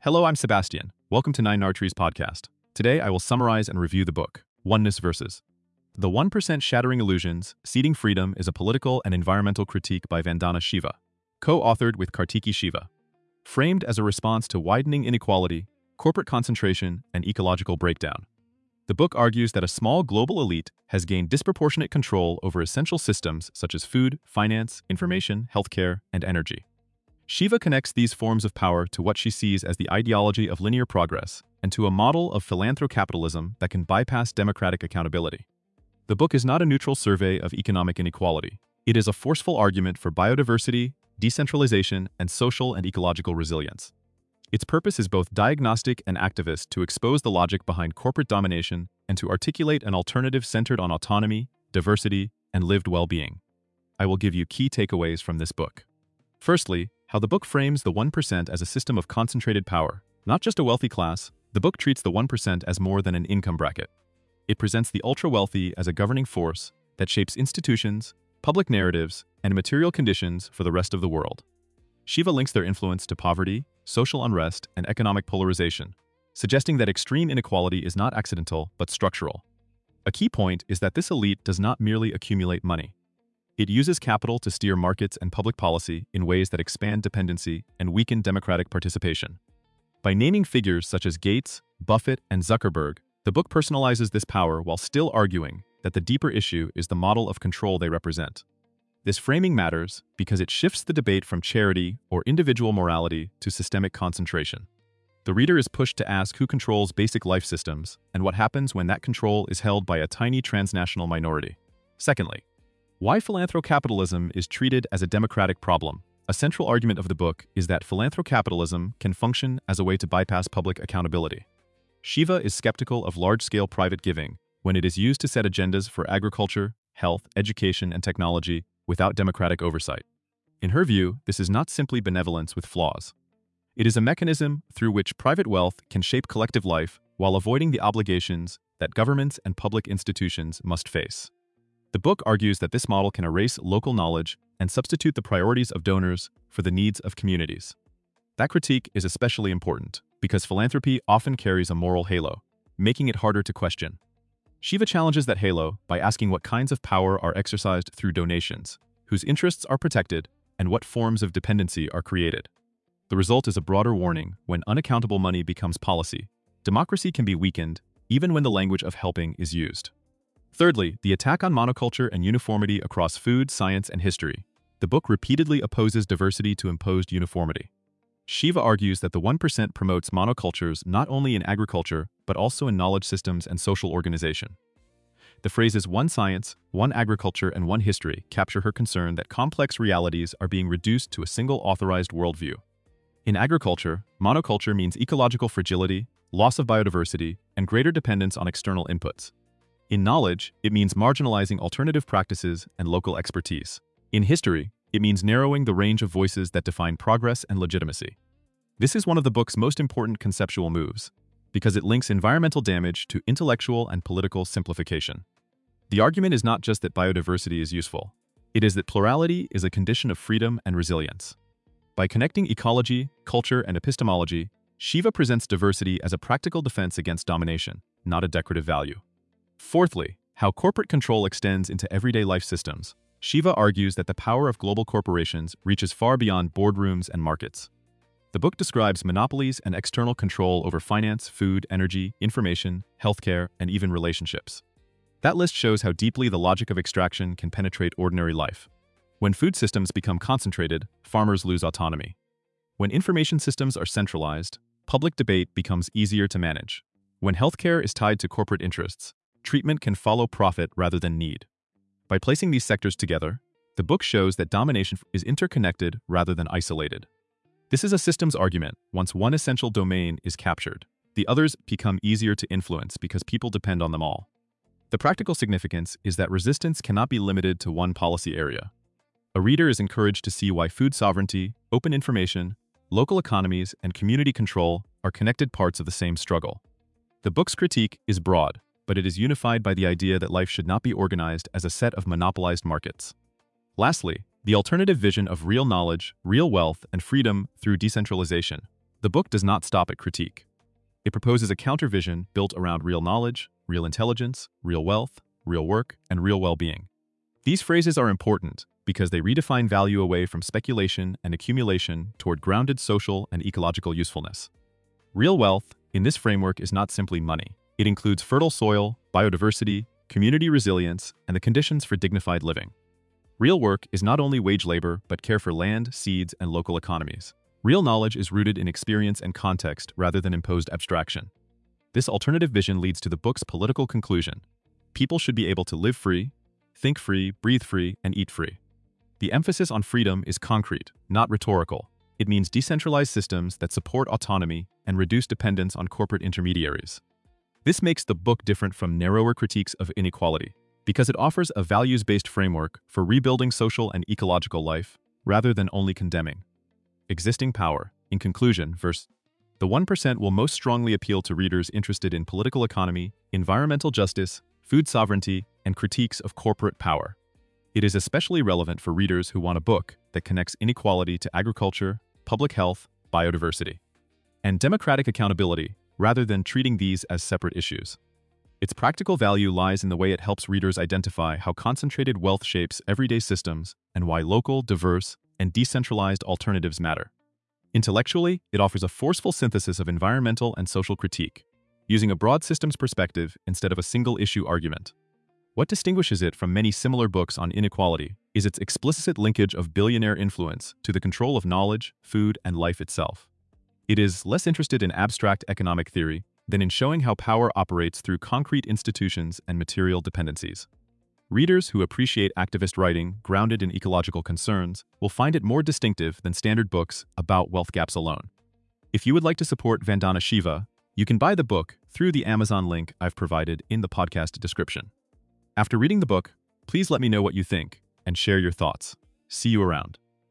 Hello, I'm Sebastian. Welcome to Nine Arteries podcast. Today, I will summarize and review the book, Oneness Versus. The 1% Shattering Illusions, Ceding Freedom is a political and environmental critique by Vandana Shiva, co-authored with Kartiki Shiva. Framed as a response to widening inequality, corporate concentration, and ecological breakdown. The book argues that a small global elite has gained disproportionate control over essential systems such as food, finance, information, healthcare, and energy. Shiva connects these forms of power to what she sees as the ideology of linear progress and to a model of philanthrocapitalism that can bypass democratic accountability. The book is not a neutral survey of economic inequality. It is a forceful argument for biodiversity, decentralization, and social and ecological resilience. Its purpose is both diagnostic and activist to expose the logic behind corporate domination and to articulate an alternative centered on autonomy, diversity, and lived well-being. I will give you key takeaways from this book. Firstly, how the book frames the 1% as a system of concentrated power. Not just a wealthy class, the book treats the 1% as more than an income bracket. It presents the ultra-wealthy as a governing force that shapes institutions, public narratives, and material conditions for the rest of the world. Shiva links their influence to poverty, social unrest, and economic polarization, suggesting that extreme inequality is not accidental but structural. A key point is that this elite does not merely accumulate money. It uses capital to steer markets and public policy in ways that expand dependency and weaken democratic participation. By naming figures such as Gates, Buffett, and Zuckerberg, the book personalizes this power while still arguing that the deeper issue is the model of control they represent. This framing matters because it shifts the debate from charity or individual morality to systemic concentration. The reader is pushed to ask who controls basic life systems and what happens when that control is held by a tiny transnational minority. Secondly, why philanthrocapitalism is treated as a democratic problem. A central argument of the book is that philanthrocapitalism can function as a way to bypass public accountability. Shiva is skeptical of large-scale private giving when it is used to set agendas for agriculture, health, education, and technology without democratic oversight. In her view, this is not simply benevolence with flaws. It is a mechanism through which private wealth can shape collective life while avoiding the obligations that governments and public institutions must face. The book argues that this model can erase local knowledge and substitute the priorities of donors for the needs of communities. That critique is especially important because philanthropy often carries a moral halo, making it harder to question. Shiva challenges that halo by asking what kinds of power are exercised through donations, whose interests are protected, and what forms of dependency are created. The result is a broader warning: when unaccountable money becomes policy, democracy can be weakened even when the language of helping is used. Thirdly, the attack on monoculture and uniformity across food, science, and history. The book repeatedly opposes diversity to imposed uniformity. Shiva argues that the 1% promotes monocultures not only in agriculture, but also in knowledge systems and social organization. The phrases one science, one agriculture, and one history capture her concern that complex realities are being reduced to a single authorized worldview. In agriculture, monoculture means ecological fragility, loss of biodiversity, and greater dependence on external inputs. In knowledge, it means marginalizing alternative practices and local expertise. In history, it means narrowing the range of voices that define progress and legitimacy. This is one of the book's most important conceptual moves, because it links environmental damage to intellectual and political simplification. The argument is not just that biodiversity is useful. It is that plurality is a condition of freedom and resilience. By connecting ecology, culture, and epistemology, Shiva presents diversity as a practical defense against domination, not a decorative value. Fourthly, how corporate control extends into everyday life systems. Shiva argues that the power of global corporations reaches far beyond boardrooms and markets. The book describes monopolies and external control over finance, food, energy, information, healthcare, and even relationships. That list shows how deeply the logic of extraction can penetrate ordinary life. When food systems become concentrated, farmers lose autonomy. When information systems are centralized, public debate becomes easier to manage. When healthcare is tied to corporate interests, treatment can follow profit rather than need. By placing these sectors together, the book shows that domination is interconnected rather than isolated. This is a systems argument. Once one essential domain is captured, the others become easier to influence because people depend on them all. The practical significance is that resistance cannot be limited to one policy area. A reader is encouraged to see why food sovereignty, open information, local economies, and community control are connected parts of the same struggle. The book's critique is broad, but it is unified by the idea that life should not be organized as a set of monopolized markets. Lastly, the alternative vision of real knowledge, real wealth, and freedom through decentralization. The book does not stop at critique. It proposes a countervision built around real knowledge, real intelligence, real wealth, real work, and real well-being. These phrases are important because they redefine value away from speculation and accumulation toward grounded social and ecological usefulness. Real wealth, in this framework, is not simply money. It includes fertile soil, biodiversity, community resilience, and the conditions for dignified living. Real work is not only wage labor, but care for land, seeds, and local economies. Real knowledge is rooted in experience and context rather than imposed abstraction. This alternative vision leads to the book's political conclusion. People should be able to live free, think free, breathe free, and eat free. The emphasis on freedom is concrete, not rhetorical. It means decentralized systems that support autonomy and reduce dependence on corporate intermediaries. This makes the book different from narrower critiques of inequality, because it offers a values-based framework for rebuilding social and ecological life, rather than only condemning existing power. In conclusion, The 1% will most strongly appeal to readers interested in political economy, environmental justice, food sovereignty, and critiques of corporate power. It is especially relevant for readers who want a book that connects inequality to agriculture, public health, biodiversity, and democratic accountability, rather than treating these as separate issues. Its practical value lies in the way it helps readers identify how concentrated wealth shapes everyday systems and why local, diverse, and decentralized alternatives matter. Intellectually, it offers a forceful synthesis of environmental and social critique, using a broad systems perspective instead of a single-issue argument. What distinguishes it from many similar books on inequality is its explicit linkage of billionaire influence to the control of knowledge, food, and life itself. It is less interested in abstract economic theory than in showing how power operates through concrete institutions and material dependencies. Readers who appreciate activist writing grounded in ecological concerns will find it more distinctive than standard books about wealth gaps alone. If you would like to support Vandana Shiva, you can buy the book through the Amazon link I've provided in the podcast description. After reading the book, please let me know what you think and share your thoughts. See you around.